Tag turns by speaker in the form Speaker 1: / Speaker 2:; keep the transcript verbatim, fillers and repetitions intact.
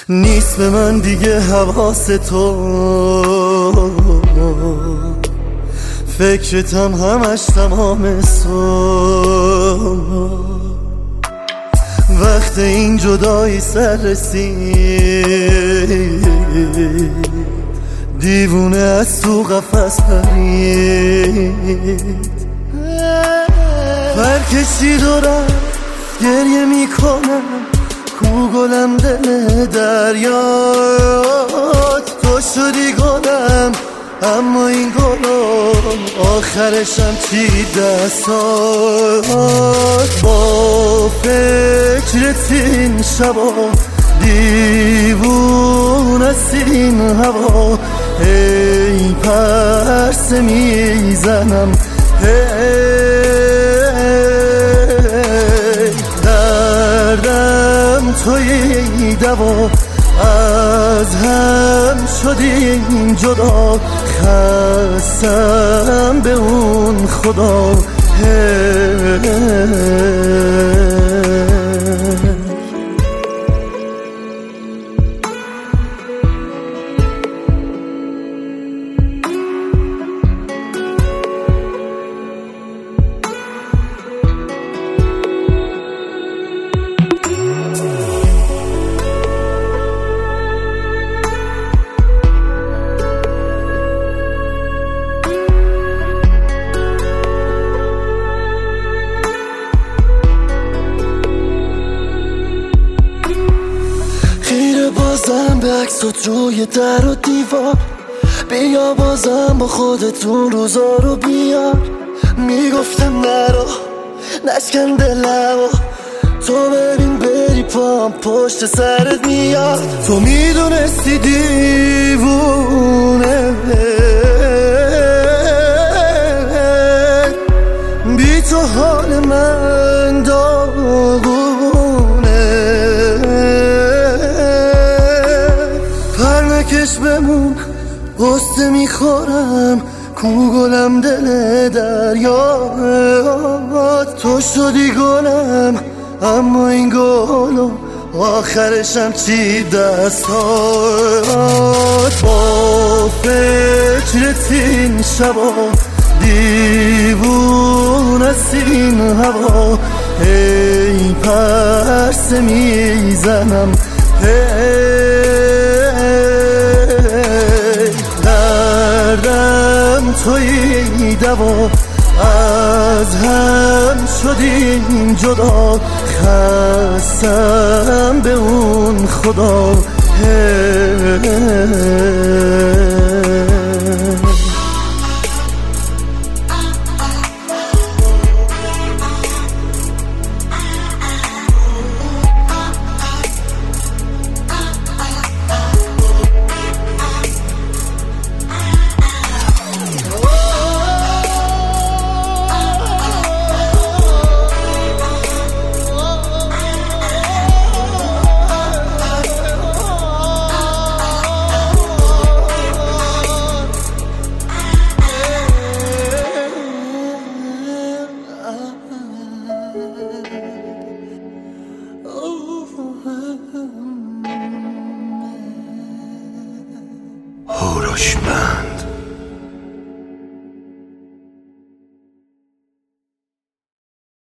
Speaker 1: نیست به من دیگه حواس تو، فکرتم همش تمام صبح. وقت این جدایی سر رسید، دیوونه از تو قفس پرید. پرکشید و رفت، گریه میکنم، کو گلم دل دریات. تو شدی گلم اما این گلم آخرشم چی دستات. با فکرت این شبا دیوون است این هوا. ای پرسه میزنم، هی دردم توی دوا. از هم شدیم جدا، خستم به اون خدا. بازم به عکسات روی در و دیوار، بیا بازم با خودتون روزا رو بیار. میگفتم نرو نشکن دلمو، تو ببین بری پام پشت سرت میاد. تو میدونستی دیوونه بی تو حال من داغونه. پرنکش بمون غصه میخورم، کو گلم دل دریات. تو شدی گلم اما این گلم آخرشم چی دستات. با فکرت این شبا دیوون است این هوا. ای پرسه میزنم، دردم توی دوا. از هم شدیم جدا، خستم به اون خدا.
Speaker 2: هوروشمند.